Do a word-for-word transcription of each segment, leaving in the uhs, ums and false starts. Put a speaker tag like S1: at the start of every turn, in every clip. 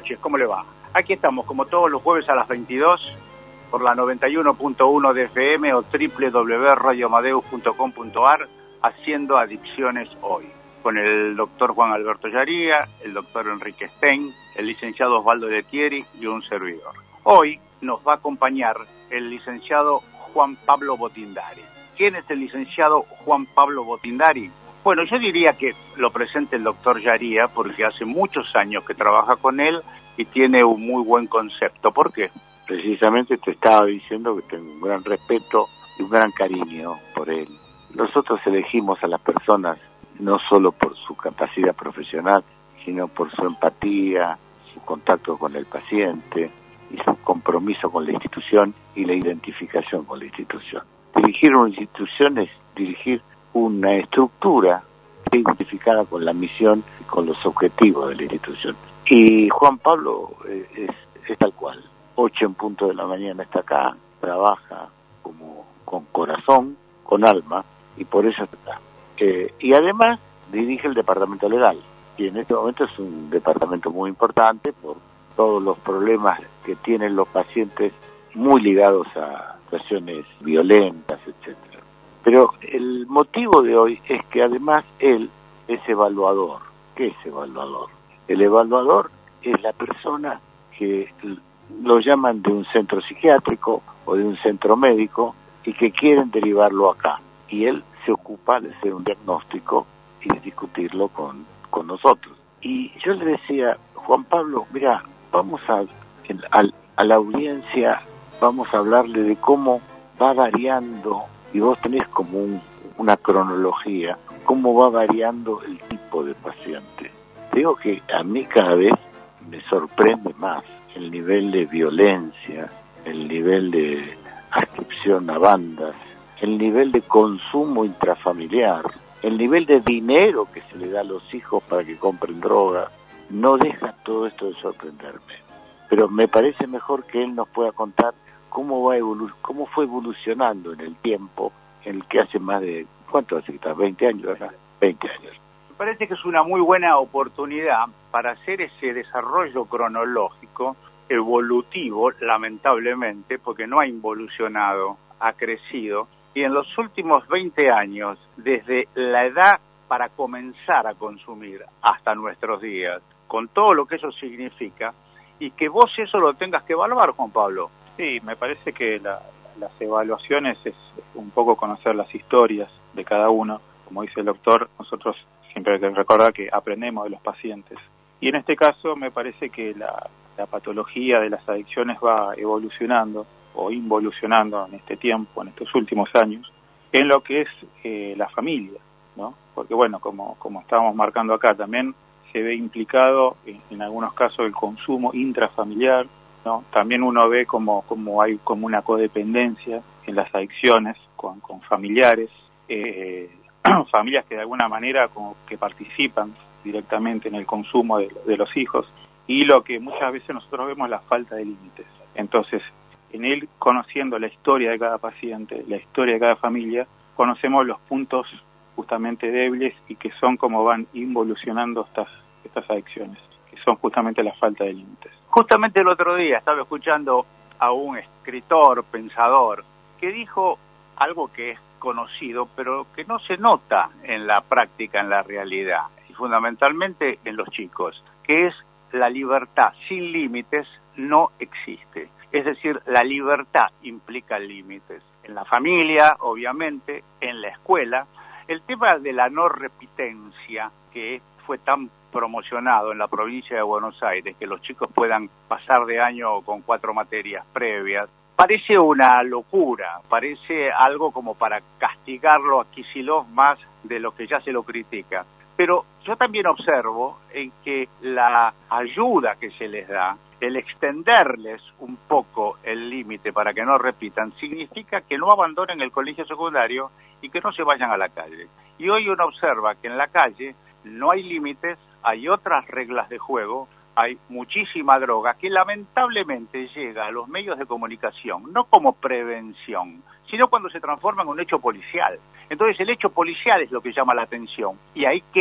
S1: noches, ¿cómo le va? Aquí estamos, como todos los jueves a las veintidós, por la noventa y uno punto uno de F M o doble u doble u doble u punto radio amadeus punto com punto a r, haciendo Adicciones Hoy, con el doctor Juan Alberto Yaría, el doctor Enrique Stein, el licenciado Osvaldo Lettieri y un servidor. Hoy nos va a acompañar el licenciado Juan Pablo Botindari. ¿Quién es el licenciado Juan Pablo Botindari? Bueno, yo diría que lo presente el doctor Yaría porque hace muchos años que trabaja con él y tiene un muy buen concepto. ¿Por qué?
S2: Precisamente te estaba diciendo que tengo un gran respeto y un gran cariño por él. Nosotros elegimos a las personas no solo por su capacidad profesional, sino por su empatía, su contacto con el paciente y su compromiso con la institución y la identificación con la institución. Dirigir una institución es dirigir una estructura identificada con la misión y con los objetivos de la institución. Y Juan Pablo es, es, es tal cual. Ocho en punto de la mañana está acá, trabaja como con corazón, con alma, y por eso está. Eh, y además dirige el departamento legal, y en este momento es un departamento muy importante por todos los problemas que tienen los pacientes muy ligados a situaciones violentas, etcétera. Pero el motivo de hoy es que además él es evaluador. ¿Qué es evaluador? El evaluador es la persona que lo llaman de un centro psiquiátrico o de un centro médico y que quieren derivarlo acá. Y él se ocupa de hacer un diagnóstico y de discutirlo con, con nosotros. Y yo le decía, Juan Pablo, mira, vamos a, a, a la audiencia, vamos a hablarle de cómo va variando, y vos tenés como un, una cronología, cómo va variando el tipo de paciente. Digo que a mí cada vez me sorprende más el nivel de violencia, el nivel de adscripción a bandas, el nivel de consumo intrafamiliar, el nivel de dinero que se le da a los hijos para que compren droga. No deja todo esto de sorprenderme. Pero me parece mejor que él nos pueda contar cómo va evolu- cómo fue evolucionando en el tiempo, en el que hace más de, ¿cuánto hace que está? veinte años, ¿verdad? veinte años.
S1: Me parece que es una muy buena oportunidad para hacer ese desarrollo cronológico, evolutivo, lamentablemente, porque no ha involucionado, ha crecido, y en los últimos veinte años, desde la edad para comenzar a consumir hasta nuestros días, con todo lo que eso significa, y que vos eso lo tengas que evaluar, Juan Pablo.
S3: Sí, me parece que la, las evaluaciones es un poco conocer las historias de cada uno. Como dice el doctor, nosotros siempre hay que recordar que aprendemos de los pacientes. Y en este caso me parece que la, la patología de las adicciones va evolucionando o involucionando en este tiempo, en estos últimos años, en lo que es eh, la familia, ¿no? Porque bueno, como, como estábamos marcando acá, también se ve implicado en, en algunos casos el consumo intrafamiliar, ¿no? También uno ve como, como hay como una codependencia en las adicciones con, con familiares, eh, familias que de alguna manera como que participan directamente en el consumo de, de los hijos, y lo que muchas veces nosotros vemos es la falta de límites. Entonces, en él, conociendo la historia de cada paciente, la historia de cada familia, conocemos los puntos justamente débiles y que son como van involucionando estas, estas adicciones, que son justamente la falta de límites.
S1: Justamente el otro día estaba escuchando a un escritor, pensador, que dijo algo que es conocido, pero que no se nota en la práctica, en la realidad, y fundamentalmente en los chicos, que es la libertad sin límites no existe. Es decir, la libertad implica límites. En la familia, obviamente, en la escuela. El tema de la no repitencia, que fue tan promocionado en la provincia de Buenos Aires, que los chicos puedan pasar de año con cuatro materias previas, parece una locura, parece algo como para castigarlo a Kicillof más de lo que ya se lo critica. Pero yo también observo en que la ayuda que se les da, el extenderles un poco el límite para que no repitan, significa que no abandonen el colegio secundario y que no se vayan a la calle. Y hoy uno observa que en la calle no hay límites, hay otras reglas de juego, hay muchísima droga que lamentablemente llega a los medios de comunicación, no como prevención, sino cuando se transforma en un hecho policial. Entonces el hecho policial es lo que llama la atención y ahí queda.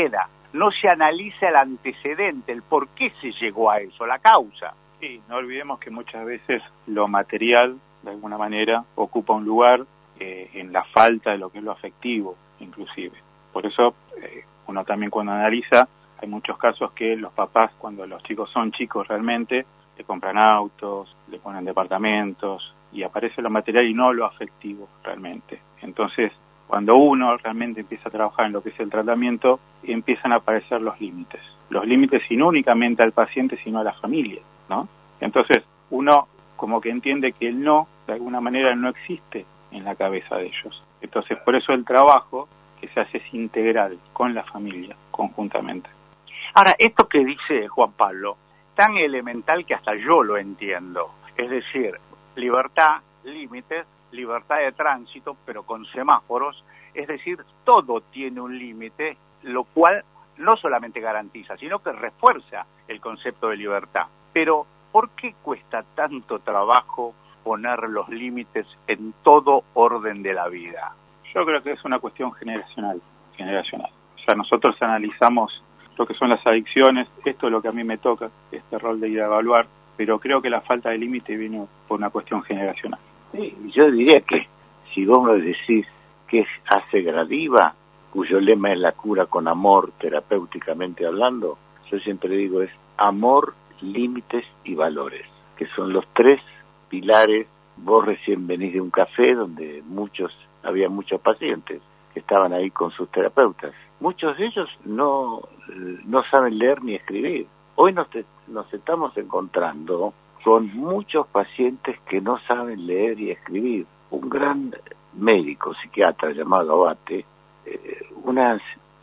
S1: no se analiza el antecedente, el por qué se llegó a eso, la causa.
S3: Sí, no olvidemos que muchas veces lo material, de alguna manera, ocupa un lugar eh, en la falta de lo que es lo afectivo, inclusive. Por eso, eh, uno también cuando analiza, hay muchos casos que los papás, cuando los chicos son chicos realmente, le compran autos, le ponen departamentos, y aparece lo material y no lo afectivo realmente. Entonces, cuando uno realmente empieza a trabajar en lo que es el tratamiento, empiezan a aparecer los límites. Los límites y no únicamente al paciente, sino a la familia, ¿no? Entonces, uno como que entiende que el no, de alguna manera, no existe en la cabeza de ellos. Entonces, por eso el trabajo que se hace es integral con la familia, conjuntamente.
S1: Ahora, esto que dice Juan Pablo, tan elemental que hasta yo lo entiendo. Es decir, libertad, límites, libertad de tránsito, pero con semáforos. Es decir, todo tiene un límite, lo cual no solamente garantiza, sino que refuerza el concepto de libertad. Pero, ¿por qué cuesta tanto trabajo poner los límites en todo orden de la vida?
S3: Yo creo que es una cuestión generacional, generacional. O sea, nosotros analizamos lo que son las adicciones, esto es lo que a mí me toca, este rol de ir a evaluar, pero creo que la falta de límite vino por una cuestión generacional.
S2: Sí, yo diría que si vos me decís que hace Gradiva, cuyo lema es la cura con amor, terapéuticamente hablando, yo siempre digo es amor, límites y valores, que son los tres pilares. Vos recién venís de un café donde muchos, había muchos pacientes que estaban ahí con sus terapeutas. Muchos de ellos no, no saben leer ni escribir. Hoy nos, te, nos estamos encontrando con muchos pacientes que no saben leer y escribir. Un gran médico, psiquiatra llamado Abate, eh, una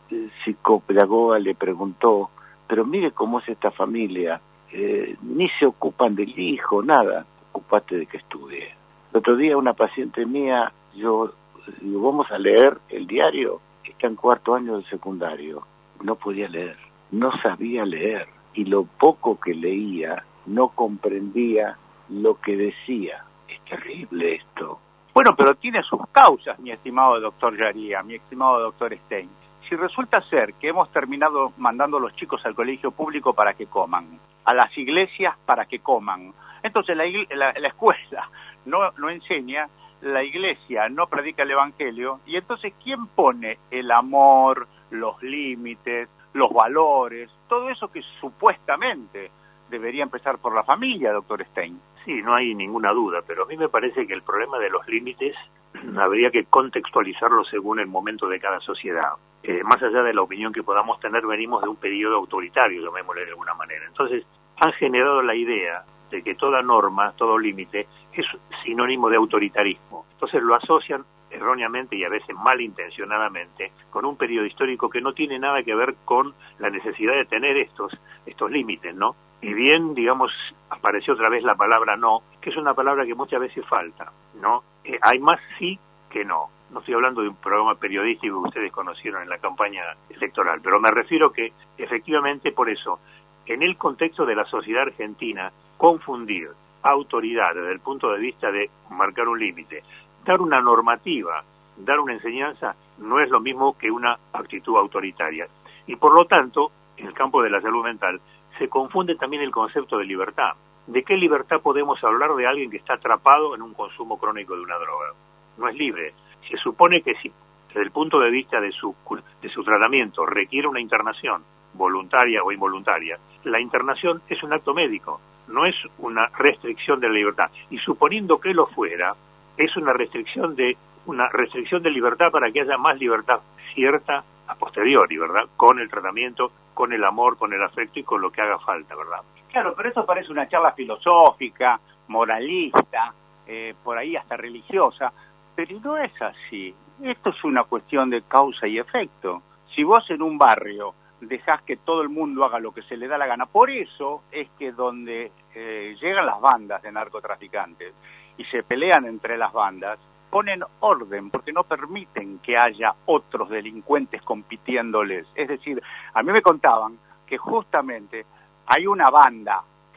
S2: psicopedagoga le preguntó, pero mire cómo es esta familia, eh, ni se ocupan del hijo, nada, ocupate de que estudie. El otro día una paciente mía, yo digo, vamos a leer el diario, está en cuarto año de secundario, no podía leer, no sabía leer, y lo poco que leía no comprendía lo que decía. Es terrible esto.
S1: Bueno, pero tiene sus causas, mi estimado doctor Yaría, mi estimado doctor Stein. Si resulta ser que hemos terminado mandando a los chicos al colegio público para que coman, a las iglesias para que coman, entonces la, la, la escuela no, no enseña, la iglesia no predica el evangelio, y entonces ¿quién pone el amor, los límites, los valores, todo eso que supuestamente debería empezar por la familia, doctor Stein?
S4: Sí, no hay ninguna duda, pero a mí me parece que el problema de los límites habría que contextualizarlo según el momento de cada sociedad. Eh, más allá de la opinión que podamos tener, venimos de un periodo autoritario, llamémosle de alguna manera. Entonces, han generado la idea de que toda norma, todo límite, es sinónimo de autoritarismo. Entonces lo asocian erróneamente y a veces malintencionadamente con un periodo histórico que no tiene nada que ver con la necesidad de tener estos, estos límites, ¿no? Y bien, digamos, apareció otra vez la palabra no, que es una palabra que muchas veces falta, ¿no? Eh, hay más sí que no. No estoy hablando de un programa periodístico que ustedes conocieron en la campaña electoral, pero me refiero que efectivamente por eso, en el contexto de la sociedad argentina, confundir autoridad desde el punto de vista de marcar un límite, dar una normativa, dar una enseñanza, no es lo mismo que una actitud autoritaria. Y por lo tanto, en el campo de la salud mental, se confunde también el concepto de libertad. ¿De qué libertad podemos hablar de alguien que está atrapado en un consumo crónico de una droga? No es libre. Se supone que si, desde el punto de vista de su, de su tratamiento, requiere una internación, voluntaria o involuntaria, la internación es un acto médico, no es una restricción de la libertad. Y suponiendo que lo fuera, es una restricción de una restricción de libertad para que haya más libertad cierta a posteriori, ¿verdad? Con el tratamiento, con el amor, con el afecto y con lo que haga falta, ¿verdad?
S1: Claro, pero eso parece una charla filosófica, moralista, eh, por ahí hasta religiosa, pero no es así. Esto es una cuestión de causa y efecto. Si vos en un barrio dejás que todo el mundo haga lo que se le da la gana, por eso es que donde eh, llegan las bandas de narcotraficantes y se pelean entre las bandas, ponen orden, porque no permiten que haya otros delincuentes compitiéndoles. Es decir, a mí me contaban que justamente hay una banda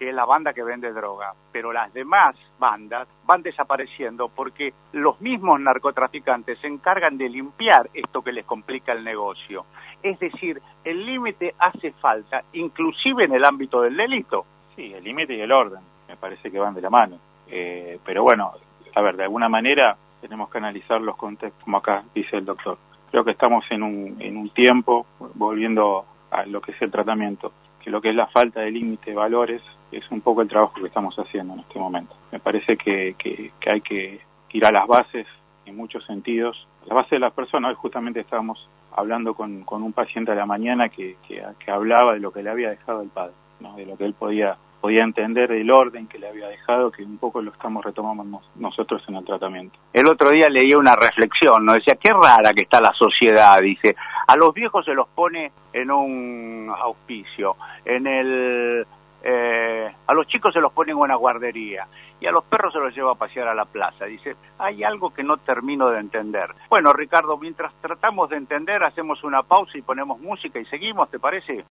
S1: que es la banda que vende droga, pero las demás bandas van desapareciendo porque los mismos narcotraficantes se encargan de limpiar esto que les complica el negocio. Es decir, el límite hace falta, inclusive en el ámbito del delito.
S3: Sí, el límite y el orden, me parece que van de la mano. Eh, pero bueno, a ver, de alguna manera tenemos que analizar los contextos, como acá dice el doctor. Creo que estamos en un, en un tiempo, volviendo a lo que es el tratamiento, que lo que es la falta de límite de valores es un poco el trabajo que estamos haciendo en este momento. Me parece que, que, que hay que ir a las bases en muchos sentidos, a la base de las personas. Hoy justamente estábamos hablando con, con un paciente a la mañana que, que, que hablaba de lo que le había dejado el padre, ¿no? De lo que él podía podía entender del orden que le había dejado, que un poco lo estamos retomando nosotros en el tratamiento.
S1: El otro día leía una reflexión, ¿no? Decía, qué rara que está la sociedad, dice, a los viejos se los pone en un auspicio, en el eh, a los chicos se los pone en una guardería, y a los perros se los lleva a pasear a la plaza. Dice, hay algo que no termino de entender. Bueno, Ricardo, mientras tratamos de entender, hacemos una pausa y ponemos música y seguimos, ¿te parece?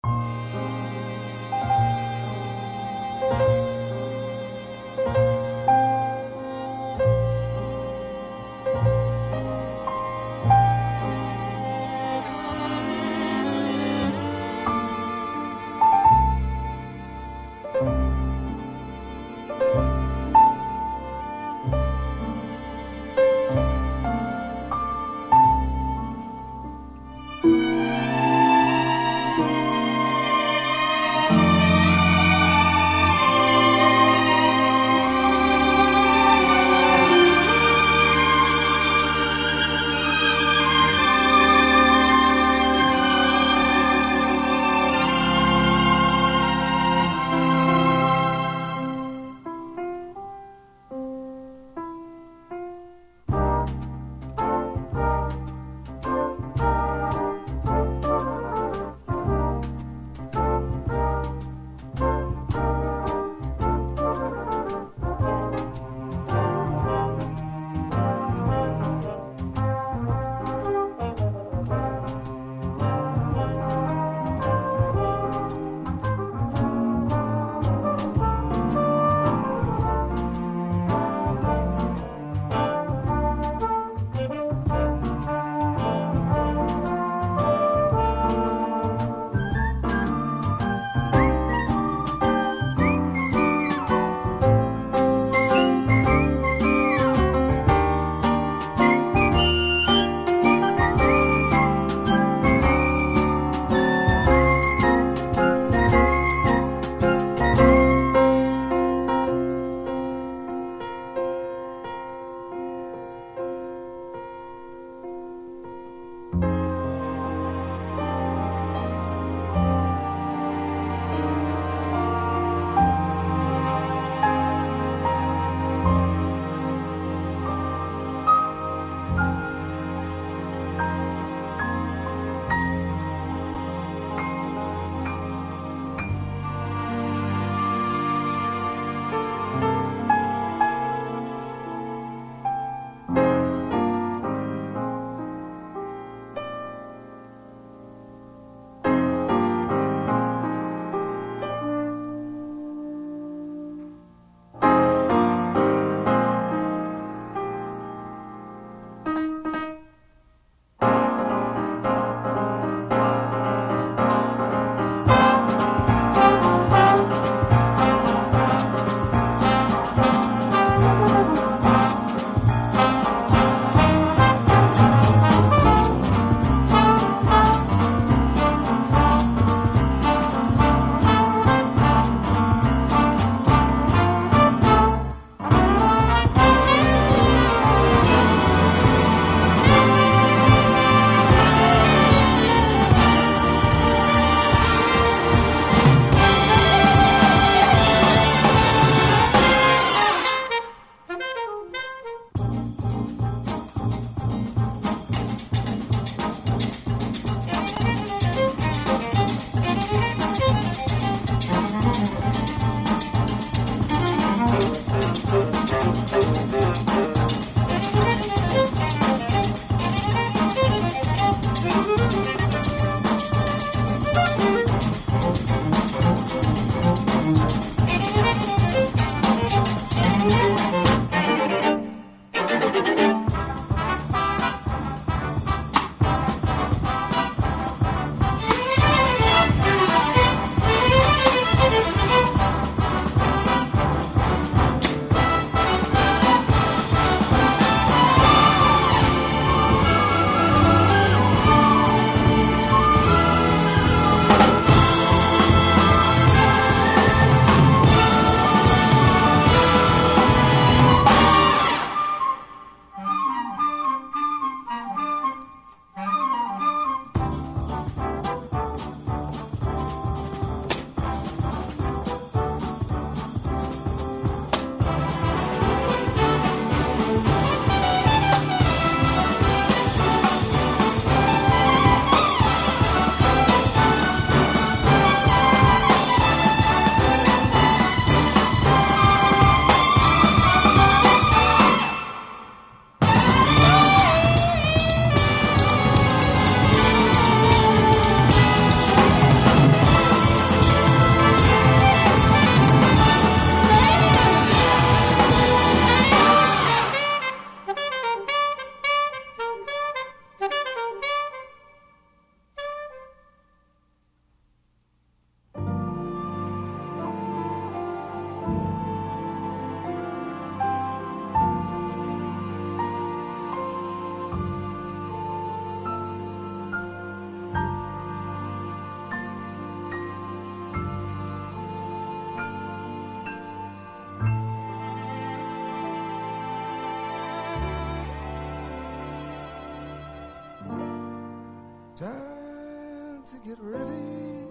S5: Time to get ready.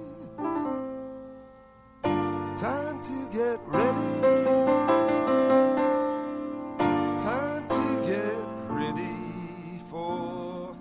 S5: Time to get ready. Time to get ready for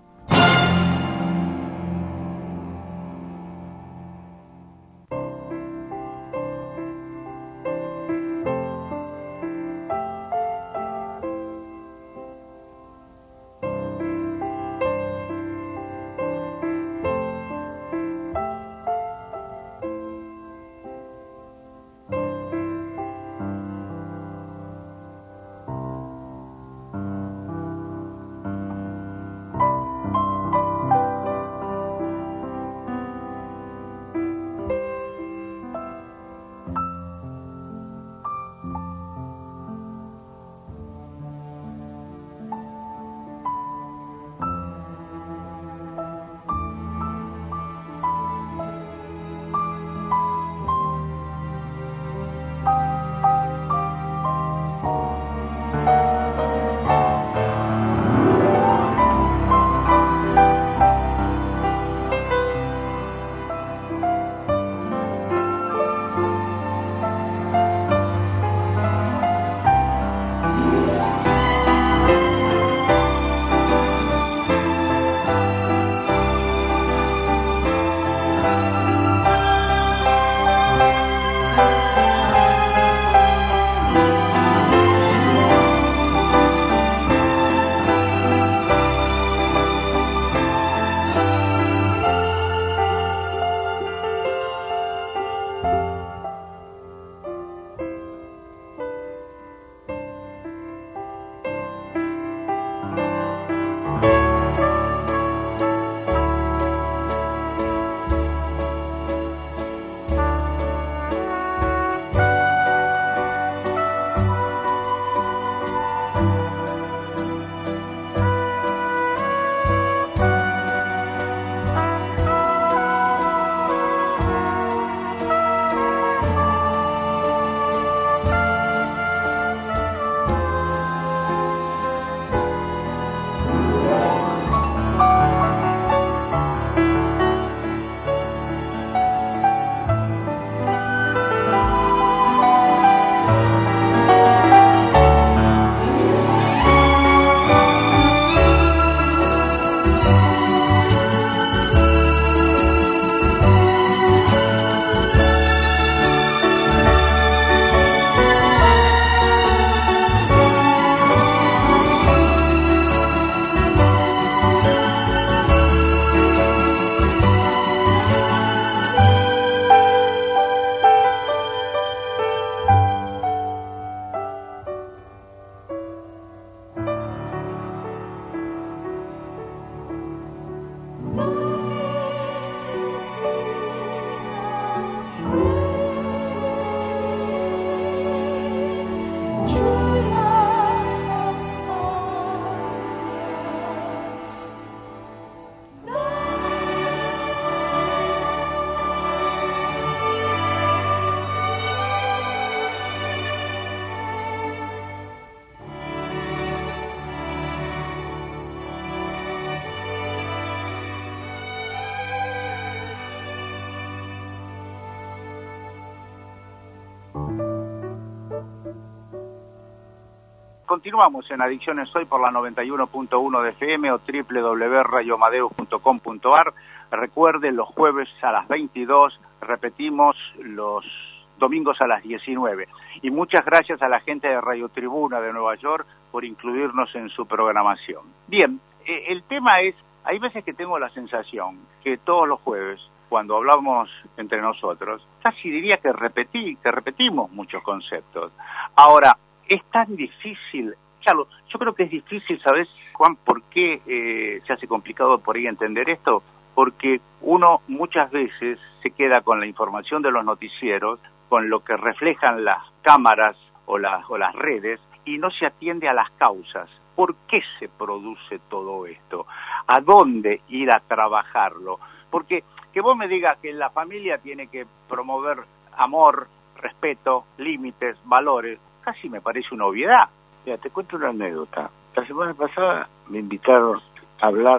S1: Continuamos en Adicciones Hoy por la noventa y uno punto uno de F M o doble u doble u doble u punto radio amadeus punto com punto a r. Recuerden, los jueves a las veintidós, repetimos los domingos a las diecinueve. Y muchas gracias a la gente de Radio Tribuna de Nueva York por incluirnos en su programación. Bien, eh, el tema es, hay veces que tengo la sensación que todos los jueves, cuando hablamos entre nosotros, casi diría que repetí, que repetimos muchos conceptos. Ahora, es tan difícil, Carlos, yo creo que es difícil, ¿sabes, Juan, por qué eh, se hace complicado por ahí entender esto? Porque uno muchas veces se queda con la información de los noticieros, con lo que reflejan las cámaras o las, o las redes, y no se atiende a las causas. ¿Por qué se produce todo esto? ¿A dónde ir a trabajarlo? Porque que vos me digas que la familia tiene que promover amor, respeto, límites, valores, casi me parece una obviedad.
S2: Mira, te cuento una anécdota. La semana pasada me invitaron a hablar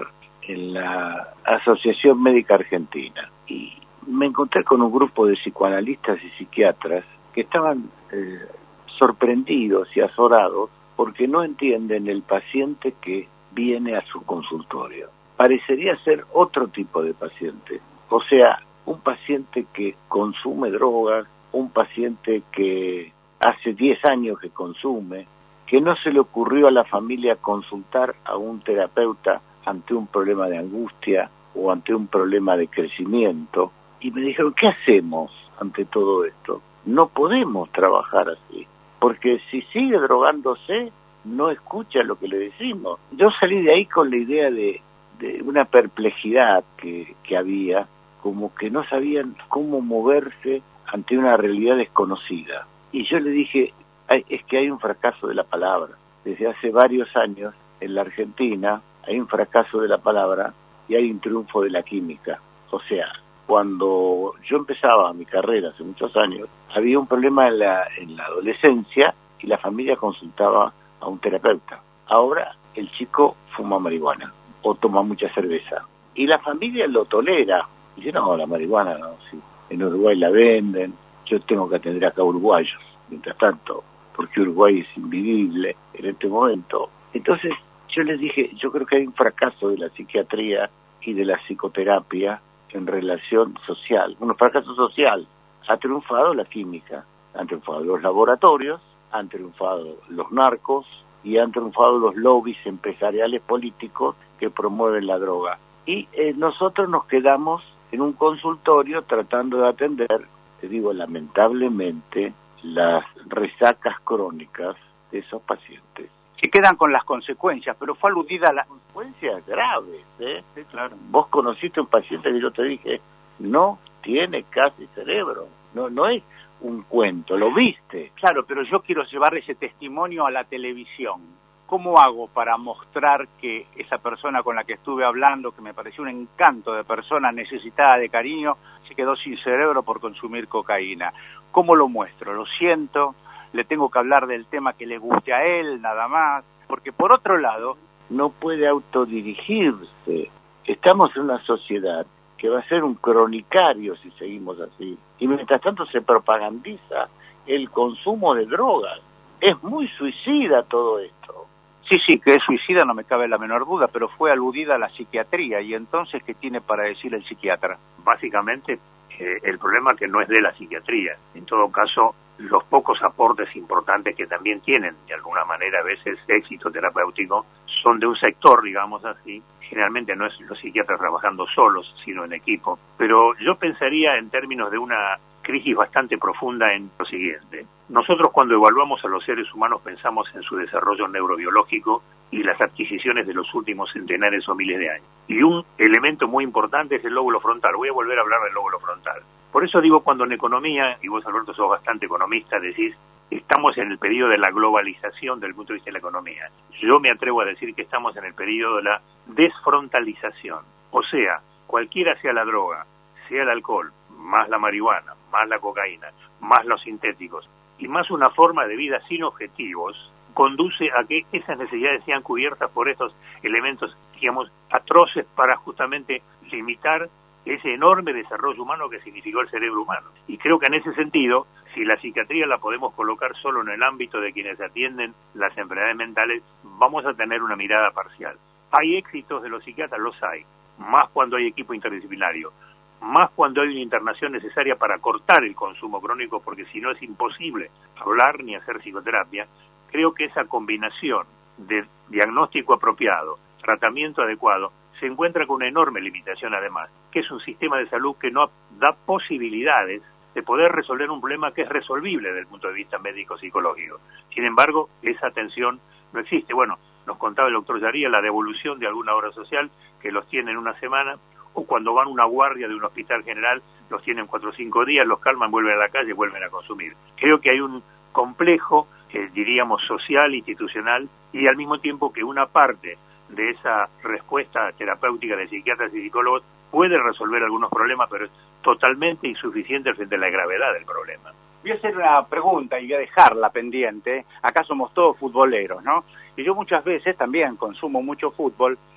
S2: en la Asociación Médica Argentina y me encontré con un grupo de psicoanalistas y psiquiatras que estaban eh, sorprendidos y azorados porque no entienden el paciente que viene a su consultorio. Parecería ser otro tipo de paciente, o sea, un paciente que consume drogas, un paciente que hace diez años que consume, que no se le ocurrió a la familia consultar a un terapeuta ante un problema de angustia o ante un problema de crecimiento, y me dijeron, ¿qué hacemos ante todo esto? No podemos trabajar así, porque si sigue drogándose, no escucha lo que le decimos. Yo salí de ahí con la idea de, de una perplejidad que, que había, como que no sabían cómo moverse ante una realidad desconocida. Y yo le dije, Ay, es que hay un fracaso de la palabra. Desde hace varios años en la Argentina hay un fracaso de la palabra y hay un triunfo de la química. O sea, cuando yo empezaba mi carrera hace muchos años, había un problema en la, en la adolescencia y la familia consultaba a un terapeuta. Ahora el chico fuma marihuana o toma mucha cerveza y la familia lo tolera. Dice, no, la marihuana no, sí. En Uruguay la venden, yo tengo que atender acá a uruguayos. Mientras tanto, porque Uruguay es invivible en este momento. Entonces yo les dije, yo creo que hay un fracaso de la psiquiatría y de la psicoterapia en relación social. Un fracaso social. Ha triunfado la química, han triunfado los laboratorios, han triunfado los narcos y han triunfado los lobbies empresariales políticos que promueven la droga. Y eh, nosotros nos quedamos en un consultorio tratando de atender, te digo, lamentablemente, las resacas crónicas de esos pacientes.
S1: Que quedan con las consecuencias, pero fue aludida a las
S2: consecuencias graves, ¿eh?
S1: Sí, claro.
S2: Vos conociste un paciente que yo te dije, no tiene casi cerebro, no, no es un cuento, lo viste.
S1: Claro, pero yo quiero llevar ese testimonio a la televisión. ¿Cómo hago para mostrar que esa persona con la que estuve hablando, que me pareció un encanto de persona necesitada de cariño, se quedó sin cerebro por consumir cocaína? ¿Cómo lo muestro? ¿Lo siento? ¿Le tengo que hablar del tema que le guste a él, nada más? Porque por otro lado,
S2: no puede autodirigirse. Estamos en una sociedad que va a ser un cronicario si seguimos así. Y mientras tanto se propagandiza el consumo de drogas. Es muy suicida todo esto.
S1: Sí, sí, que es suicida, no me cabe la menor duda, pero fue aludida a la psiquiatría. ¿Y entonces qué tiene para decir el psiquiatra?
S4: Básicamente, eh, el problema que no es de la psiquiatría. En todo caso, los pocos aportes importantes que también tienen, de alguna manera, a veces éxito terapéutico, son de un sector, digamos así. Generalmente no es los psiquiatras trabajando solos, sino en equipo. Pero yo pensaría en términos de una crisis bastante profunda en lo siguiente. Nosotros cuando evaluamos a los seres humanos pensamos en su desarrollo neurobiológico y las adquisiciones de los últimos centenares o miles de años. Y un elemento muy importante es el lóbulo frontal. Voy a volver a hablar del lóbulo frontal. Por eso digo, cuando en economía, y vos Alberto sos bastante economista, decís, estamos en el periodo de la globalización desde el punto de vista de la economía. Yo me atrevo a decir que estamos en el periodo de la desfrontalización. O sea, cualquiera sea la droga, sea el alcohol, más la marihuana, más la cocaína, más los sintéticos, y más una forma de vida sin objetivos, conduce a que esas necesidades sean cubiertas por estos elementos, digamos, atroces para justamente limitar ese enorme desarrollo humano que significó el cerebro humano. Y creo que en ese sentido, si la psiquiatría la podemos colocar solo en el ámbito de quienes atienden las enfermedades mentales, vamos a tener una mirada parcial. ¿Hay éxitos de los psiquiatras? Los hay, más cuando hay equipo interdisciplinario, más cuando hay una internación necesaria para cortar el consumo crónico, porque si no es imposible hablar ni hacer psicoterapia. Creo que esa combinación de diagnóstico apropiado, tratamiento adecuado, se encuentra con una enorme limitación además, que es un sistema de salud que no da posibilidades de poder resolver un problema que es resolvible desde el punto de vista médico-psicológico. Sin embargo, esa atención no existe. Bueno, nos contaba el doctor Yaría la devolución de alguna obra social que los tiene en una semana, o cuando van a una guardia de un hospital general, los tienen cuatro o cinco días, los calman, vuelven a la calle, vuelven a consumir. Creo que hay un complejo, eh, diríamos, social, institucional, y al mismo tiempo que una parte de esa respuesta terapéutica de psiquiatras y psicólogos puede resolver algunos problemas, pero es totalmente insuficiente frente a la gravedad del problema.
S1: Voy a hacer una pregunta y voy a dejarla pendiente. Acá somos todos futboleros, ¿no? Y yo muchas veces también consumo mucho fútbol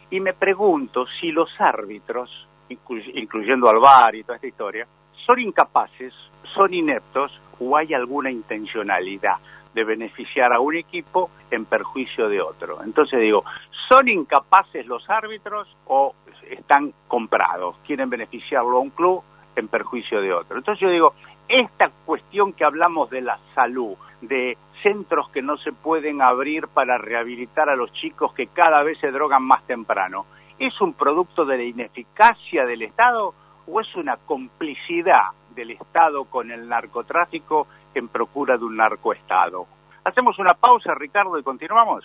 S1: Y me pregunto si los árbitros, inclu- incluyendo al V A R y toda esta historia, son incapaces, son ineptos o hay alguna intencionalidad de beneficiar a un equipo en perjuicio de otro. Entonces digo, ¿son incapaces los árbitros o están comprados? Quieren beneficiarlo a un club en perjuicio de otro. Entonces yo digo, esta cuestión que hablamos de la salud, de centros que no se pueden abrir para rehabilitar a los chicos que cada vez se drogan más temprano, ¿es un producto de la ineficacia del Estado o es una complicidad del Estado con el narcotráfico en procura de un narcoestado? Hacemos una pausa, Ricardo, y continuamos.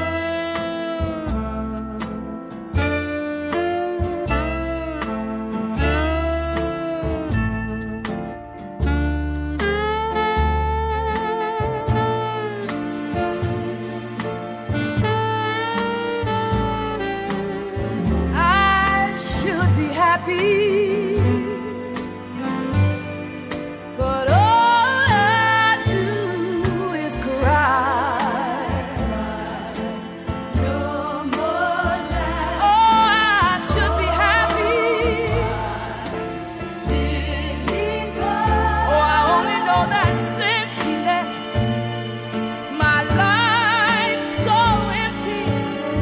S6: I should be happy, but all I do is cry. No more lies. Oh, I should be happy. Did he go? Oh, I only know that since he left, my life's so empty.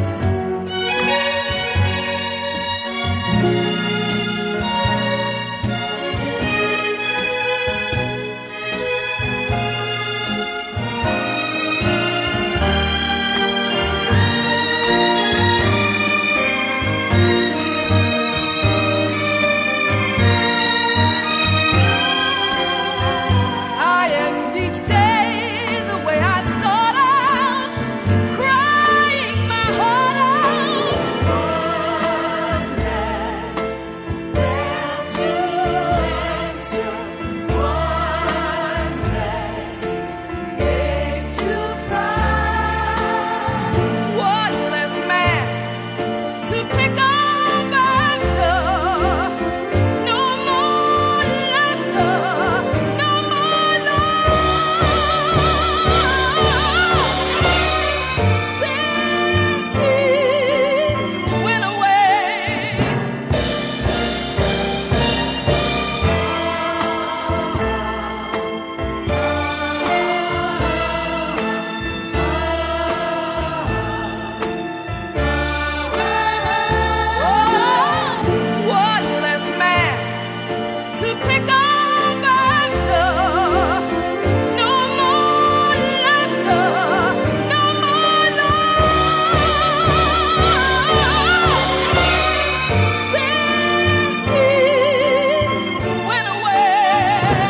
S6: I end each day the way I start out, crying my heart out. One last bell to answer, one last egg to fry, one less man to pick up after. No more laughter, no more love. Since he went away, oh, one less man to pick up after. No more laughter, no more love. Since he went away.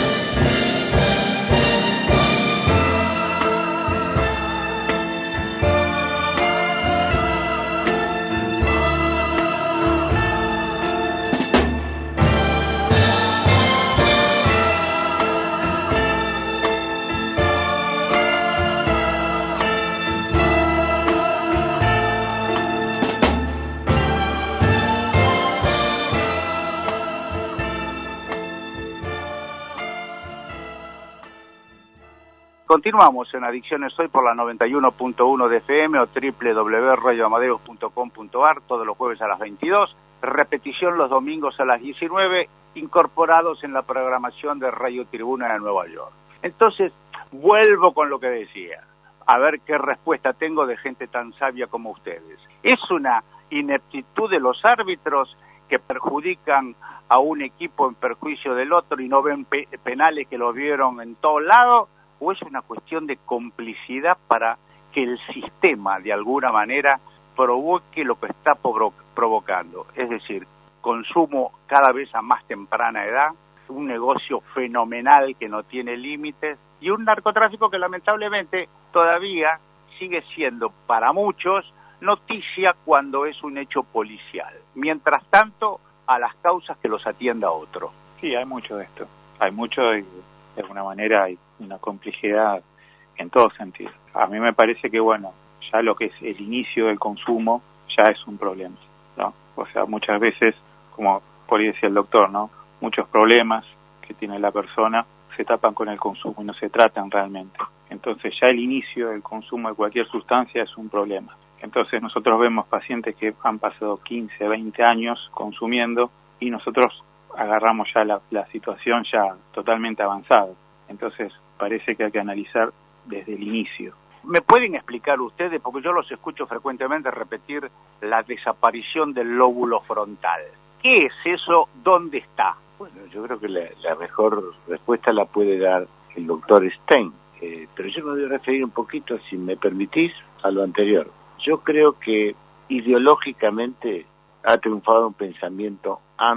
S1: Continuamos en Adicciones Hoy por la noventa y uno punto uno de F M o doble u doble u doble u punto radio amadeus punto com punto a r, todos los jueves a las veintidós, repetición los domingos a las diecinueve, incorporados en la programación de Radio Tribuna de Nueva York. Entonces, vuelvo con lo que decía, a ver qué respuesta tengo de gente tan sabia como ustedes. ¿Es una ineptitud de los árbitros que perjudican a un equipo en perjuicio del otro y no ven pe- penales que los vieron en todos lados? ¿O es una cuestión de complicidad para que el sistema, de alguna manera, provoque lo que está provo- provocando? Es decir, consumo cada vez a más temprana edad, un negocio fenomenal que no tiene límites y un narcotráfico que lamentablemente todavía sigue siendo para muchos noticia cuando es un hecho policial. Mientras tanto, a las causas que los atienda otro.
S3: Sí, hay mucho de esto. Hay mucho y de alguna manera hay una complejidad en todo sentido. A mí me parece que, bueno, ya lo que es el inicio del consumo ya es un problema, ¿no? O sea, muchas veces, como por ahí decía el doctor, ¿no? Muchos problemas que tiene la persona se tapan con el consumo y no se tratan realmente. Entonces ya el inicio del consumo de cualquier sustancia es un problema. Entonces nosotros vemos pacientes que han pasado quince, veinte años consumiendo y nosotros agarramos ya la, la situación ya totalmente avanzada. Entonces parece que hay que analizar desde el inicio.
S1: ¿Me pueden explicar ustedes, porque yo los escucho frecuentemente repetir la desaparición del lóbulo frontal? ¿Qué es eso? ¿Dónde está?
S2: Bueno, yo creo que la, la mejor respuesta la puede dar el doctor Stein, eh, pero yo me voy a referir un poquito, si me permitís, a lo anterior. Yo creo que ideológicamente ha triunfado un pensamiento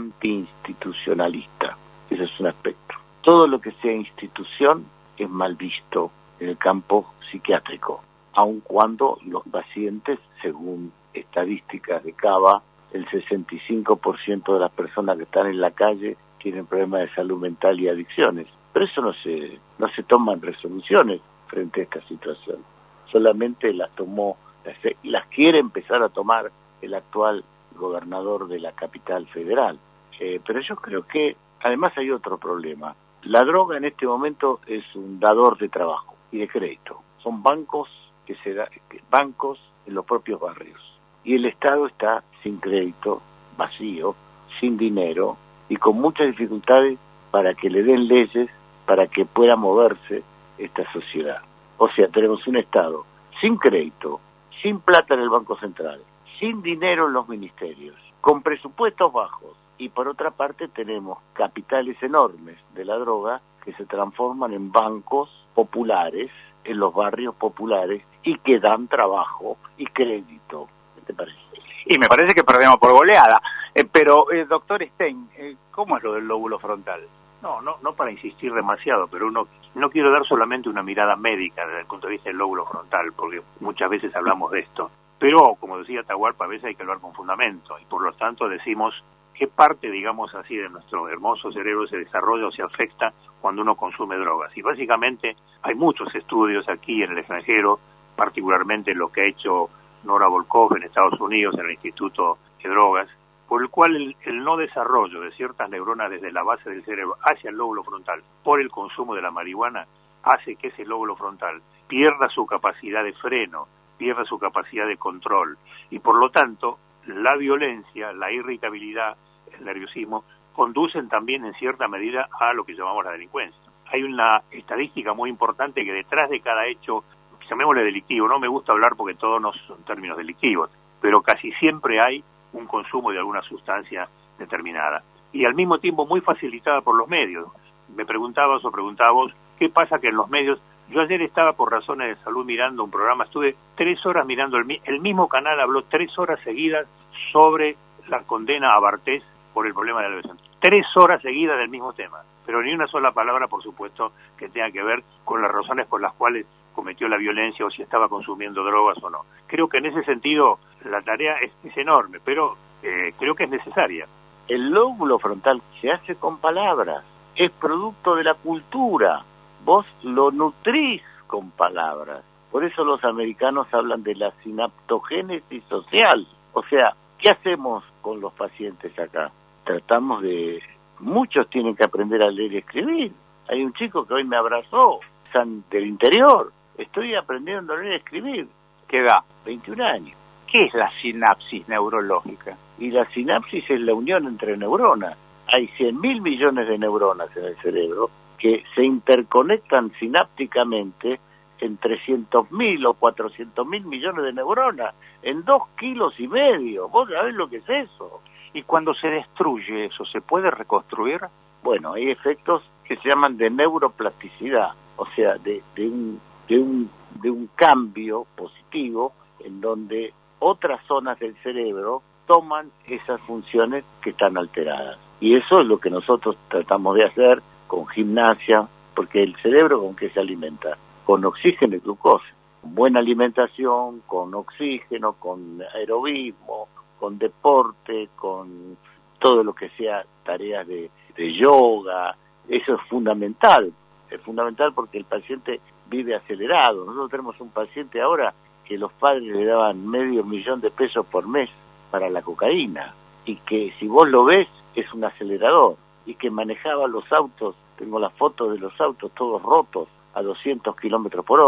S2: anti-institucionalista. Ese es un aspecto. Todo lo que sea institución es mal visto en el campo psiquiátrico, aun cuando los pacientes, según estadísticas de Cava, el sesenta y cinco por ciento de las personas que están en la calle tienen problemas de salud mental y adicciones. Pero eso no se, no se toman resoluciones frente a esta situación. Solamente las tomó, las, las quiere empezar a tomar el actual gobernador de la capital federal. Eh, pero yo creo que además hay otro problema. La droga en este momento es un dador de trabajo y de crédito. Son bancos que se da, que, bancos en los propios barrios. Y el Estado está sin crédito, vacío, sin dinero y con muchas dificultades para que le den leyes para que pueda moverse esta sociedad. O sea, tenemos un Estado sin crédito, sin plata en el Banco Central, sin dinero en los ministerios, con presupuestos bajos, y por otra parte tenemos capitales enormes de la droga que se transforman en bancos populares, en los barrios populares, y que dan trabajo y crédito. ¿Qué te parece?
S1: Y me parece que perdemos por goleada. Eh, pero, eh, doctor Stein, eh, ¿cómo es lo del lóbulo frontal?
S4: No, no, no para insistir demasiado, pero uno no quiero dar solamente una mirada médica desde el punto de vista del lóbulo frontal, porque muchas veces hablamos de esto. Pero, como decía Atahualpa, a veces hay que hablar con fundamento, y por lo tanto decimos qué parte, digamos así, de nuestro hermoso cerebro se desarrolla o se afecta cuando uno consume drogas. Y básicamente hay muchos estudios aquí en el extranjero, particularmente lo que ha hecho Nora Volkow en Estados Unidos, en el Instituto de Drogas, por el cual el, el no desarrollo de ciertas neuronas desde la base del cerebro hacia el lóbulo frontal por el consumo de la marihuana hace que ese lóbulo frontal pierda su capacidad de freno, pierda su capacidad de control, y por lo tanto la violencia, la irritabilidad, el nerviosismo conducen también en cierta medida a lo que llamamos la delincuencia. Hay una estadística muy importante que detrás de cada hecho, llamémosle delictivo, no me gusta hablar porque todos no son términos delictivos, pero casi siempre hay un consumo de alguna sustancia determinada, y al mismo tiempo muy facilitada por los medios. Me preguntabas o preguntabas, ¿qué pasa que en los medios? Yo ayer estaba por razones de salud mirando un programa, estuve tres horas mirando, el, el mismo canal habló tres horas seguidas sobre la condena a Bartés por el problema de la violación. Tres horas seguidas del mismo tema, pero ni una sola palabra, por supuesto, que tenga que ver con las razones por las cuales cometió la violencia o si estaba consumiendo drogas o no. Creo que en ese sentido la tarea es, es enorme, pero eh, creo que es necesaria.
S2: El lóbulo frontal se hace con palabras, es producto de la cultura, vos lo nutrís con palabras. Por eso los americanos hablan de la sinaptogénesis social. O sea, ¿qué hacemos con los pacientes acá? Tratamos de... Muchos tienen que aprender a leer y escribir. Hay un chico que hoy me abrazó, del interior. Estoy aprendiendo a leer y escribir.
S1: ¿Qué edad?
S2: veintiún años.
S1: ¿Qué es la sinapsis neurológica?
S2: Y la sinapsis es la unión entre neuronas. Hay cien mil millones de neuronas en el cerebro que se interconectan sinápticamente en trescientos mil o cuatrocientos mil millones de neuronas, en dos kilos y medio. ¿Vos sabés lo que es eso?
S1: ¿Y cuando se destruye eso, se puede reconstruir?
S2: Bueno, hay efectos que se llaman de neuroplasticidad, o sea, de, de, un, de, un, de un cambio positivo en donde otras zonas del cerebro toman esas funciones que están alteradas. Y eso es lo que nosotros tratamos de hacer con gimnasia, porque el cerebro ¿con qué se alimenta? Con oxígeno y glucosa. Con buena alimentación, con oxígeno, con aerobismo, con deporte, con todo lo que sea tareas de, de yoga. Eso es fundamental. Es fundamental porque el paciente vive acelerado. Nosotros tenemos un paciente ahora que los padres le daban medio millón de pesos por mes para la cocaína, y que si vos lo ves es un acelerador, y que manejaba los autos, tengo las fotos de los autos todos rotos a doscientos kilómetros por hora.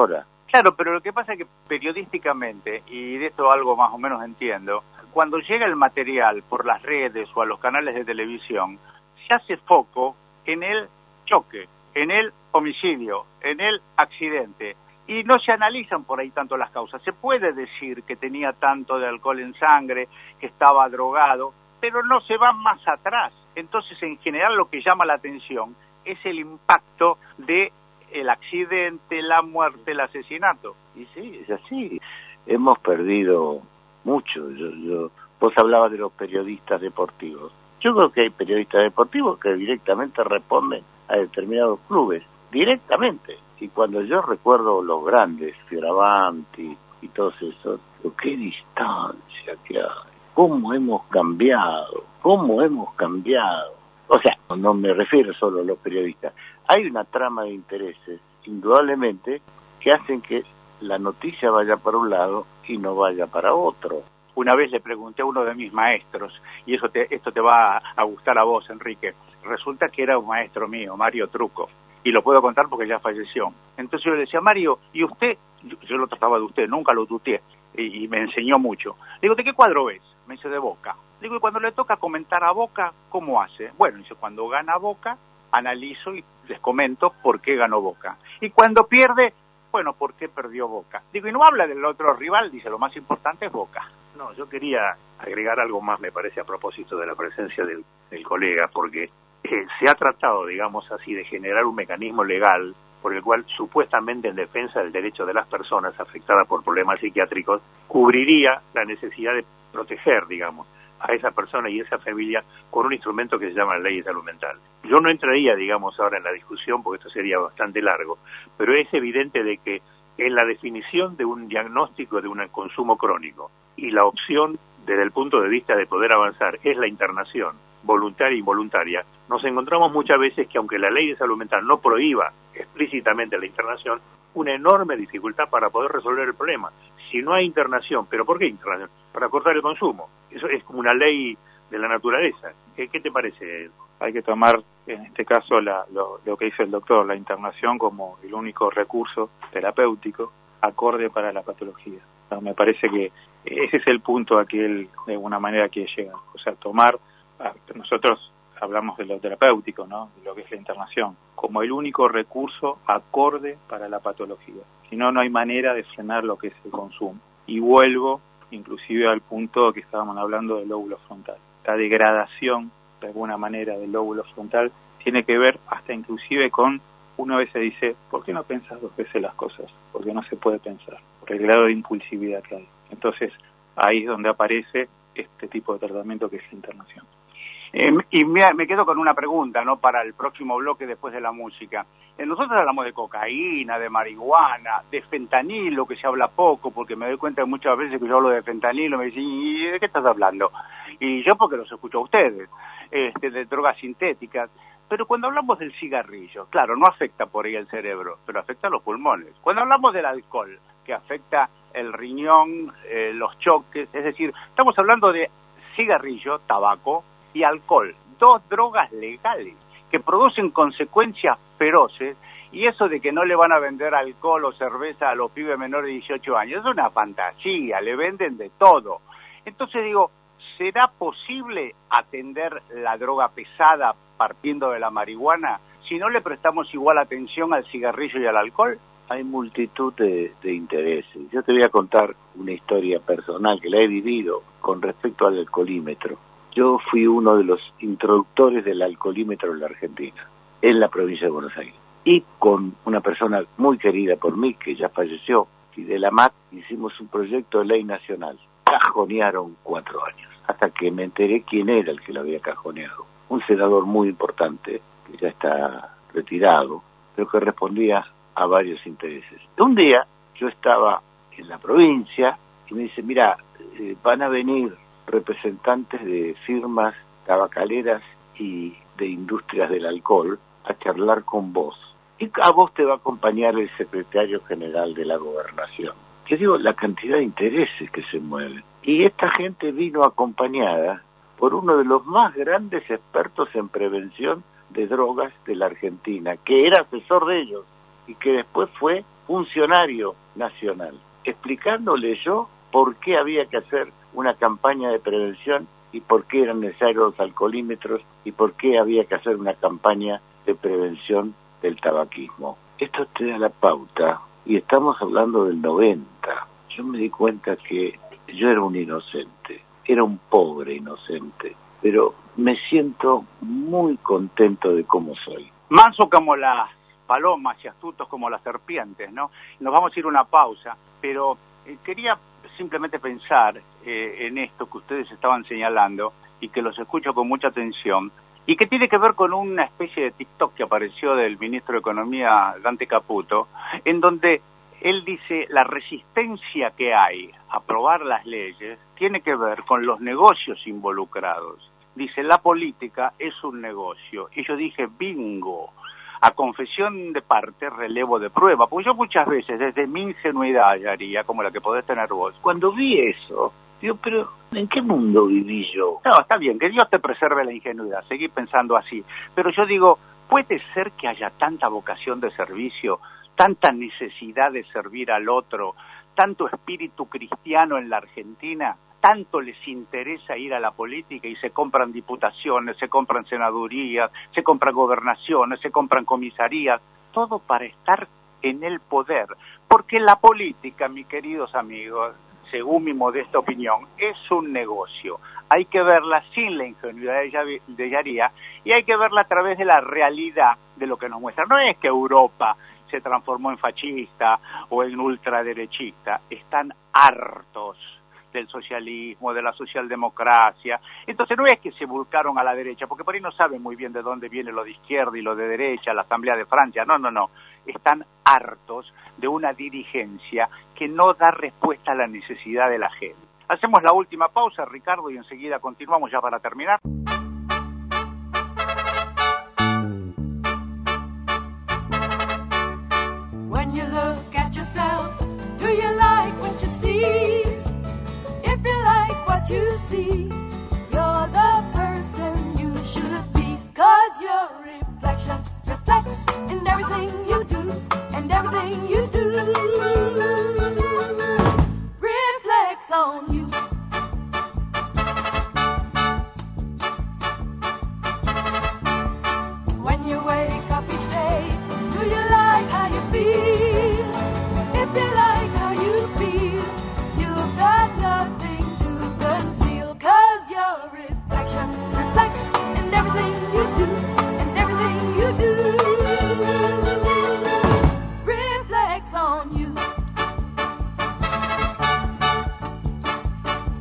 S1: Claro, pero lo que pasa es que periodísticamente, y de esto algo más o menos entiendo, cuando llega el material por las redes o a los canales de televisión, se hace foco en el choque, en el homicidio, en el accidente, y no se analizan por ahí tanto las causas. Se puede decir que tenía tanto de alcohol en sangre, que estaba drogado, pero no se va más atrás. Entonces, en general, lo que llama la atención es el impacto de el accidente, la muerte, el asesinato.
S2: Y sí, es así. Hemos perdido mucho. Yo, yo, vos hablabas de los periodistas deportivos. Yo creo que hay periodistas deportivos que directamente responden a determinados clubes, directamente. Y cuando yo recuerdo los grandes, Fioravanti y todos esos, qué distancia que hay, cómo hemos cambiado, cómo hemos cambiado. O sea, no me refiero solo a los periodistas. Hay una trama de intereses, indudablemente, que hacen que la noticia vaya para un lado y no vaya para otro.
S1: Una vez le pregunté a uno de mis maestros, y eso te, esto te va a gustar a vos, Enrique. Resulta que era un maestro mío, Mario Truco, y lo puedo contar porque ya falleció. Entonces yo le decía, Mario, ¿y usted? Yo, yo lo trataba de usted, nunca lo tuteé, y, y me enseñó mucho. Le digo, ¿de qué cuadro ves? Me dice, de Boca. Le digo, y cuando le toca comentar a Boca, ¿cómo hace? Bueno, dice, cuando gana Boca, analizo y les comento por qué ganó Boca. Y cuando pierde, bueno, ¿por qué perdió Boca? Digo, y no habla del otro rival, dice, lo más importante es Boca.
S4: No, yo quería agregar algo más, me parece, a propósito de la presencia del, del colega, porque eh, se ha tratado, digamos así, de generar un mecanismo legal por el cual, supuestamente en defensa del derecho de las personas afectadas por problemas psiquiátricos, cubriría la necesidad de proteger, digamos, a esa persona y esa familia con un instrumento que se llama la ley de salud mental. Yo no entraría, digamos, ahora en la discusión, porque esto sería bastante largo, pero es evidente de que en la definición de un diagnóstico de un consumo crónico y la opción desde el punto de vista de poder avanzar es la internación voluntaria e involuntaria, nos encontramos muchas veces que aunque la ley de salud mental no prohíba explícitamente la internación, una enorme dificultad para poder resolver el problema. Si no hay internación, ¿pero por qué internación? Para cortar el consumo. Eso es como una ley de la naturaleza. ¿Qué, qué te parece?
S3: Hay que tomar, en este caso, la, lo, lo que dice el doctor, la internación como el único recurso terapéutico acorde para la patología. No, me parece que ese es el punto a que él, de alguna manera, quiere llegar. O sea, tomar, nosotros hablamos de lo terapéutico, ¿no? De lo que es la internación, como el único recurso acorde para la patología. Si no, no hay manera de frenar lo que es el consumo. Y vuelvo, inclusive, al punto que estábamos hablando del lóbulo frontal. La degradación, de alguna manera, del lóbulo frontal tiene que ver hasta inclusive con, una vez se dice, ¿por qué no pensás dos veces las cosas? Porque no se puede pensar, por el grado de impulsividad que hay. Entonces, ahí es donde aparece este tipo de tratamiento que es la internación.
S1: Eh, y me, me quedo con una pregunta, ¿no? Para el próximo bloque después de la música. Eh, nosotros hablamos de cocaína, de marihuana, de fentanilo, que se habla poco, porque me doy cuenta que muchas veces que yo hablo de fentanilo me dicen, ¿y de qué estás hablando? Y yo porque los escucho a ustedes, este, de drogas sintéticas. Pero cuando hablamos del cigarrillo, claro, no afecta por ahí el cerebro, pero afecta a los pulmones. Cuando hablamos del alcohol, que afecta el riñón, eh, los choques, es decir, estamos hablando de cigarrillo, tabaco y alcohol, dos drogas legales que producen consecuencias feroces, y eso de que no le van a vender alcohol o cerveza a los pibes menores de dieciocho años, es una fantasía, le venden de todo. Entonces digo, ¿será posible atender la droga pesada partiendo de la marihuana si no le prestamos igual atención al cigarrillo y al alcohol?
S2: Hay multitud de, de intereses. Yo te voy a contar una historia personal que la he vivido con respecto al alcoholímetro. Yo fui uno de los introductores del alcoholímetro en la Argentina, en la provincia de Buenos Aires. Y con una persona muy querida por mí, que ya falleció, Fidel Amat, hicimos un proyecto de ley nacional. Cajonearon cuatro años, hasta que me enteré quién era el que lo había cajoneado. Un senador muy importante, que ya está retirado, pero que respondía a varios intereses. Un día yo estaba en la provincia y me dice, mira, eh, van a venir representantes de firmas tabacaleras y de industrias del alcohol a charlar con vos. Y a vos te va a acompañar el secretario general de la Gobernación. Que digo, la cantidad de intereses que se mueven. Y esta gente vino acompañada por uno de los más grandes expertos en prevención de drogas de la Argentina, que era asesor de ellos y que después fue funcionario nacional, explicándole yo por qué había que hacer una campaña de prevención y por qué eran necesarios los alcoholímetros y por qué había que hacer una campaña de prevención del tabaquismo. Esto te da la pauta y estamos hablando del noventa. Yo me di cuenta que yo era un inocente, era un pobre inocente, pero me siento muy contento de cómo soy.
S1: Manso como las palomas y astutos como las serpientes, ¿no? Nos vamos a ir a una pausa, pero eh, quería simplemente pensar eh, en esto que ustedes estaban señalando y que los escucho con mucha atención y que tiene que ver con una especie de TikTok que apareció del ministro de Economía, Dante Caputo, en donde él dice la resistencia que hay a aprobar las leyes tiene que ver con los negocios involucrados. Dice, la política es un negocio. Y yo dije, bingo, a confesión de parte, relevo de prueba. Porque yo muchas veces, desde mi ingenuidad, Yaría, como la que podés tener vos, cuando vi eso, digo, pero ¿en qué mundo viví yo? No, está bien, que Dios te preserve la ingenuidad, seguí pensando así. Pero yo digo, ¿puede ser que haya tanta vocación de servicio, tanta necesidad de servir al otro, tanto espíritu cristiano en la Argentina? Tanto les interesa ir a la política y se compran diputaciones, se compran senadurías, se compran gobernaciones, se compran comisarías, todo para estar en el poder. Porque la política, mis queridos amigos, según mi modesta opinión, es un negocio. Hay que verla sin la ingenuidad de Yaría y hay que verla a través de la realidad de lo que nos muestra. No es que Europa se transformó en fascista o en ultraderechista, están hartos del socialismo, de la socialdemocracia. Entonces no es que se volcaron a la derecha, porque por ahí no saben muy bien de dónde viene lo de izquierda y lo de derecha, la Asamblea de Francia, no, no, no. Están hartos de una dirigencia que no da respuesta a la necesidad de la gente. Hacemos la última pausa, Ricardo, y enseguida continuamos ya para terminar.
S6: When you look at yourself, do you like what you see? If you like what you see, you're the person you should be. Cause your reflection reflects in everything you do, and everything you do reflects on you. When you wake up each day, do you like how you feel? If you like how you feel, you've got nothing to conceal. Cause your reflection reflects in everything you do, and everything you do reflects on you.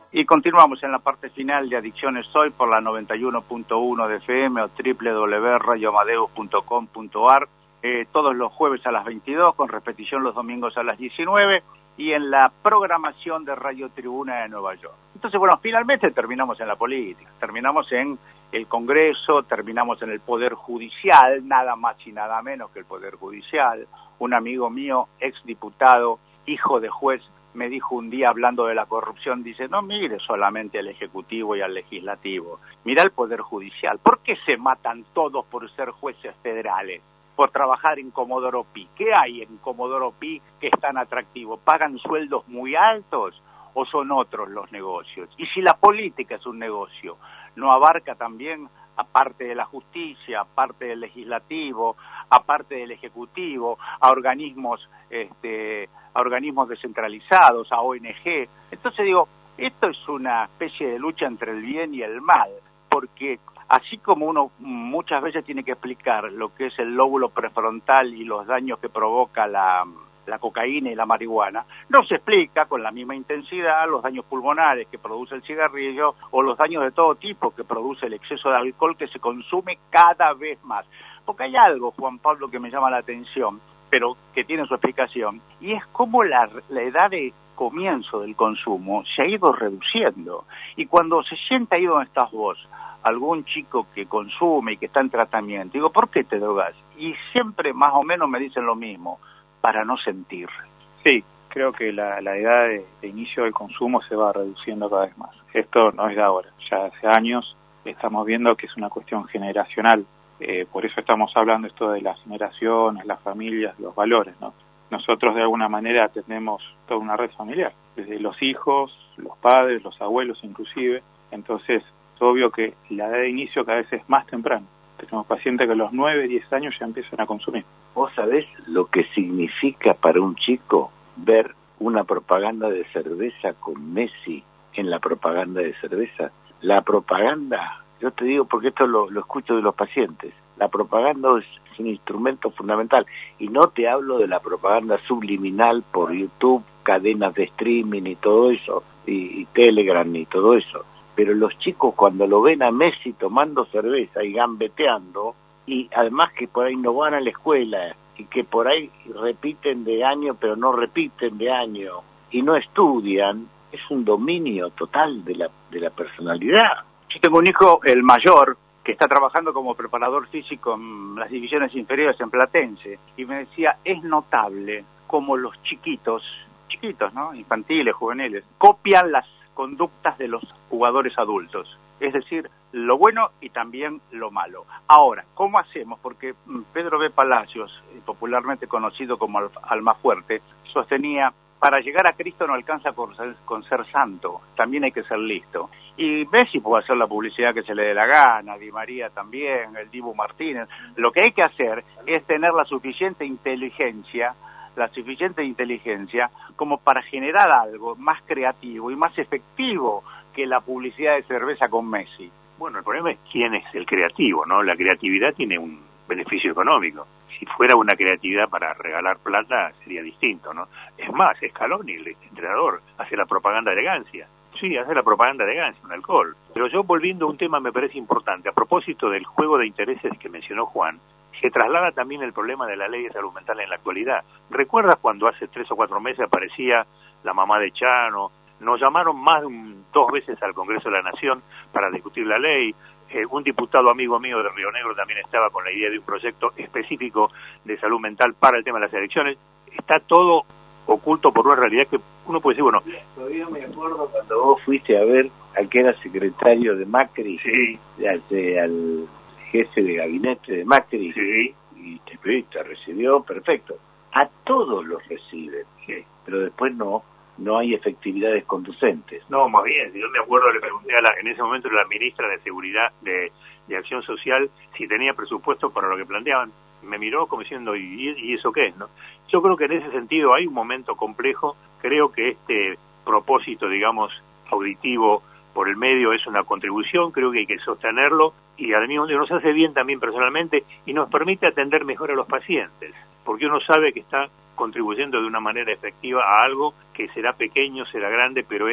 S1: Y continuamos en la parte final de Adicciones Hoy por la noventa y uno punto uno de F M o doble u doble u doble u punto radio amadeus punto com punto a r, eh, todos los jueves a las veintidós, con repetición los domingos a las diecinueve, y en la programación de Radio Tribuna de Nueva York. Entonces, bueno, finalmente terminamos en la política, terminamos en el Congreso, terminamos en el Poder Judicial, nada más y nada menos que el Poder Judicial. Un amigo mío, exdiputado, hijo de juez, me dijo un día, hablando de la corrupción, dice, no mire solamente al Ejecutivo y al Legislativo, mira al Poder Judicial. ¿Por qué se matan todos por ser jueces federales? Por trabajar en Comodoro Pi. ¿Qué hay en Comodoro Pi que es tan atractivo? ¿Pagan sueldos muy altos o son otros los negocios? Y si la política es un negocio, ¿no abarca también, aparte de la justicia, aparte del legislativo, aparte del ejecutivo, a organismos, este, a organismos descentralizados, a O N G? Entonces digo, esto es una especie de lucha entre el bien y el mal, porque así como uno muchas veces tiene que explicar lo que es el lóbulo prefrontal y los daños que provoca la, la cocaína y la marihuana, no se explica con la misma intensidad los daños pulmonares que produce el cigarrillo o los daños de todo tipo que produce el exceso de alcohol que se consume cada vez más. Porque hay algo, Juan Pablo, que me llama la atención, pero que tiene su explicación, y es cómo la, la edad de comienzo del consumo se ha ido reduciendo. Y cuando se sienta ahí donde estás vos, algún chico que consume y que está en tratamiento, digo, ¿por qué te drogas? Y siempre más o menos me dicen lo mismo, para no sentir.
S3: Sí, creo que la, la edad de, de inicio del consumo se va reduciendo cada vez más. Esto no es de ahora, ya hace años estamos viendo que es una cuestión generacional, eh, por eso estamos hablando esto de las generaciones, las familias, los valores, ¿no? Nosotros de alguna manera tenemos toda una red familiar, desde los hijos, los padres, los abuelos inclusive, entonces es obvio que la edad de inicio cada vez es más temprana. Tenemos pacientes que a los nueve, diez años ya empiezan a consumir.
S2: ¿Vos sabés lo que significa para un chico ver una propaganda de cerveza con Messi en la propaganda de cerveza? La propaganda, yo te digo porque esto lo, lo escucho de los pacientes, la propaganda es un instrumento fundamental, y no te hablo de la propaganda subliminal por YouTube, cadenas de streaming y todo eso, y, y Telegram y todo eso. Pero los chicos cuando lo ven a Messi tomando cerveza y gambeteando, y además que por ahí no van a la escuela, y que por ahí repiten de año pero no repiten de año, y no estudian, es un dominio total de la, de la personalidad.
S1: Yo tengo un hijo, el mayor, que está trabajando como preparador físico en las divisiones inferiores en Platense, y me decía, es notable cómo los chiquitos, chiquitos, ¿no?, infantiles, juveniles, copian las conductas de los jugadores adultos, es decir, lo bueno y también lo malo. Ahora, ¿cómo hacemos? Porque Pedro B. Palacios, popularmente conocido como Almafuerte, sostenía, para llegar a Cristo no alcanza con ser, con ser santo, también hay que ser listo. Y Messi puede hacer la publicidad que se le dé la gana, Di María también, el Dibu Martínez. Lo que hay que hacer es tener la suficiente inteligencia, la suficiente inteligencia como para generar algo más creativo y más efectivo que la publicidad de cerveza con Messi.
S4: Bueno, el problema es quién es el creativo, ¿no? La creatividad tiene un beneficio económico. Si fuera una creatividad para regalar plata, sería distinto, ¿no? Es más, Scaloni, el entrenador, hace la propaganda de elegancia. Sí, hace la propaganda de elegancia, un alcohol. Pero yo, volviendo a un tema, me parece importante. A propósito del juego de intereses que mencionó Juan, se traslada también el problema de la ley de salud mental en la actualidad. ¿Recuerdas cuando hace tres o cuatro meses aparecía la mamá de Chano? Nos llamaron más de un, dos veces al Congreso de la Nación para discutir la ley. Eh, un diputado amigo mío de Río Negro también estaba con la idea de un proyecto específico de salud mental para el tema de las elecciones. Está todo oculto por una realidad que uno puede decir, bueno...
S2: Todavía me acuerdo cuando vos fuiste a ver al que era secretario de Macri,
S4: sí,
S2: al, al jefe de gabinete de Macri,
S4: sí,
S2: y te, te recibió perfecto. A todos los reciben,
S4: sí,
S2: pero después no no hay efectividades conducentes.
S4: No, más bien, yo me acuerdo, le pregunté a la, en ese momento a la ministra de Seguridad de, de Acción Social si tenía presupuesto para lo que planteaban. Me miró como diciendo, ¿y, y eso qué es? ¿No? Yo creo que en ese sentido hay un momento complejo. Creo que este propósito, digamos, auditivo por el medio es una contribución, creo que hay que sostenerlo, y al mismo tiempo nos hace bien también personalmente y nos permite atender mejor a los pacientes, porque uno sabe que está contribuyendo de una manera efectiva a algo que será pequeño, será grande, pero es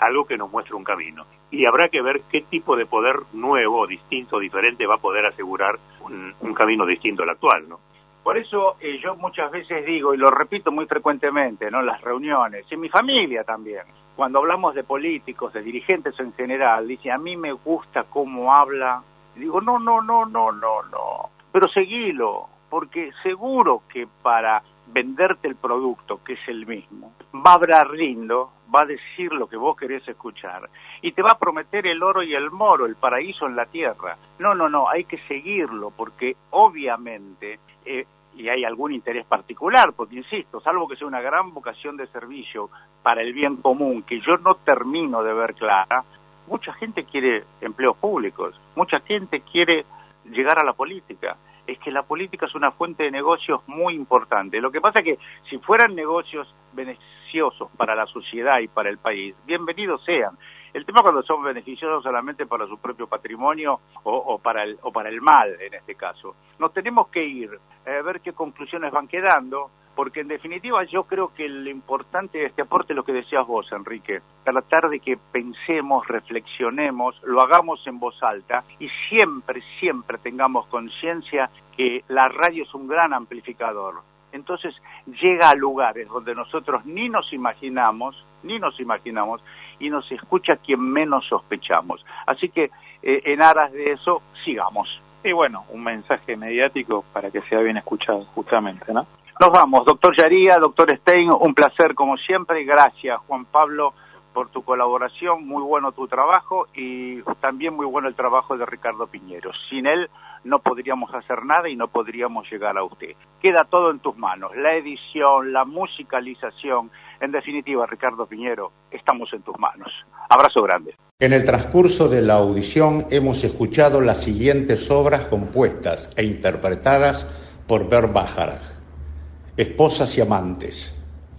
S4: algo que nos muestre un camino. Y habrá que ver qué tipo de poder nuevo, distinto, diferente va a poder asegurar un, un camino distinto al actual, ¿no?
S1: Por eso eh, yo muchas veces digo, y lo repito muy frecuentemente, ¿no? En las reuniones, en mi familia también, cuando hablamos de políticos, de dirigentes en general, dice, a mí me gusta cómo habla. Y digo, no, no, no, no, no, no. Pero seguilo, porque seguro que para venderte el producto, que es el mismo, va a hablar lindo, va a decir lo que vos querés escuchar, y te va a prometer el oro y el moro, el paraíso en la tierra. No, no, no, hay que seguirlo, porque obviamente, eh, y hay algún interés particular, porque insisto, salvo que sea una gran vocación de servicio para el bien común, que yo no termino de ver clara, mucha gente quiere empleos públicos, mucha gente quiere llegar a la política. Es que la política es una fuente de negocios muy importante. Lo que pasa es que si fueran negocios beneficiosos para la sociedad y para el país, bienvenidos sean. El tema cuando son beneficiosos solamente para su propio patrimonio o, o para el o para el mal, en este caso. Nos tenemos que ir a eh, ver qué conclusiones van quedando, porque en definitiva yo creo que lo importante de este aporte es lo que decías vos, Enrique, tratar de que pensemos, reflexionemos, lo hagamos en voz alta y siempre, siempre tengamos conciencia que la radio es un gran amplificador. Entonces llega a lugares donde nosotros ni nos imaginamos, ni nos imaginamos, y nos escucha quien menos sospechamos. Así que eh, en aras de eso, sigamos.
S3: Y bueno, un mensaje mediático para que sea bien escuchado, justamente, ¿no?
S1: Nos vamos, doctor Yaría, doctor Stein, un placer como siempre. Gracias, Juan Pablo, por tu colaboración. Muy bueno tu trabajo y también muy bueno el trabajo de Ricardo Piñero. Sin él no podríamos hacer nada y no podríamos llegar a usted. Queda todo en tus manos, la edición, la musicalización. En definitiva, Ricardo Piñero, estamos en tus manos. Abrazo grande.
S7: En el transcurso de la audición hemos escuchado las siguientes obras compuestas e interpretadas por Bert Bacharach: Esposas y amantes,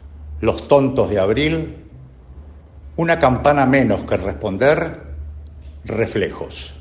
S7: Los tontos de abril, Una campana menos que responder, Reflejos.